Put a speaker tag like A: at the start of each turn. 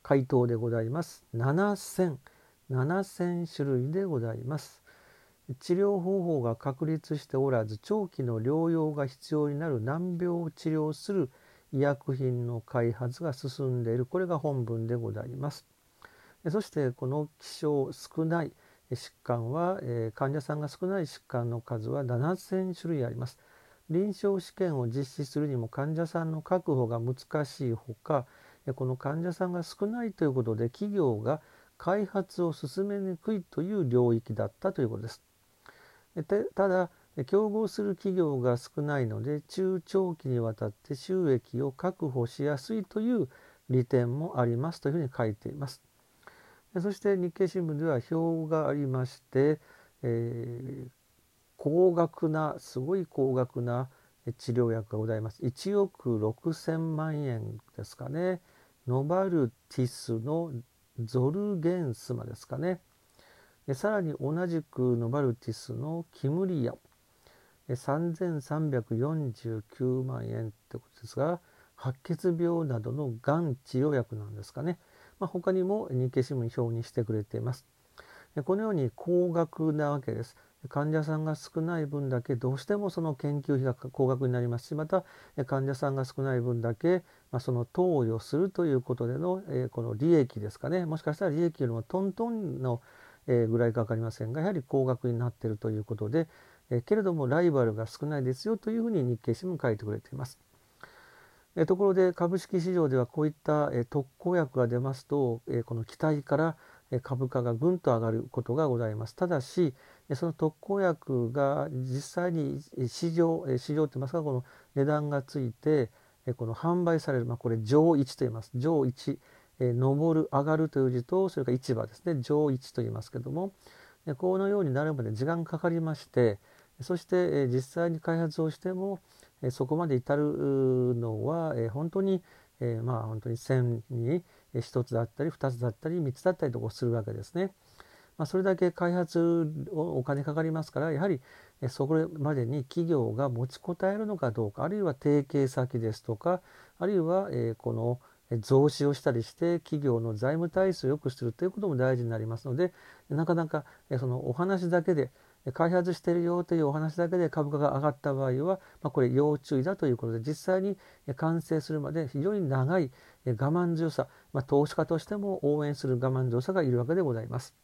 A: 回答でございます。7000種類でございます。治療方法が確立しておらず長期の療養が必要になる難病を治療する医薬品の開発が進んでいる、これが本文でございます。そしてこの希少少ない疾患は、患者さんが少ない疾患の数は7000種類あります。臨床試験を実施するにも患者さんの確保が難しいほか、この患者さんが少ないということで企業が開発を進めにくいという領域だったということです。ただ競合する企業が少ないので中長期にわたって収益を確保しやすいという利点もありますというふうに書いています。そして日経新聞では表がありまして、すごい高額な治療薬がございます。1億6000万円ですかね。ノバルティスのゾルゲンスマですかね。さらに同じくノバルティスのキムリア3349万円ってことですが、白血病などのがん治療薬なんですかね。他にも日経新聞に表にしてくれています。このように高額なわけです。患者さんが少ない分だけどうしてもその研究費が高額になりますし、また患者さんが少ない分だけその投与するということでのこの利益ですかね、もしかしたら利益よりもトントンのぐらいか分かりませんが、やはり高額になっているということで、けれどもライバルが少ないですよというふうに日経新聞書いてくれています。ところで株式市場ではこういった特効薬が出ますと、この期待から株価がぐんと上がることがございます。ただしその特効薬が実際に市場といいますか、この値段がついてこの販売される、これ上市と言います。上市、上る上がるという字と、それから市場ですね、上市と言いますけども、このようになるまで時間かかりまして、そして実際に開発をしてもそこまで至るのは本当に本当に1000に1つだったり2つだったり3つだったりとするわけですね。それだけ開発お金かかりますから、やはりそこまでに企業が持ちこたえるのかどうか、あるいは提携先ですとか、あるいはこの増資をしたりして企業の財務体制を良くするということも大事になりますので、なかなかそのお話だけで開発しているよというお話だけで株価が上がった場合は、これ要注意だということで、実際に完成するまで非常に長い我慢強さ、投資家としても応援する我慢強さがいるわけでございます。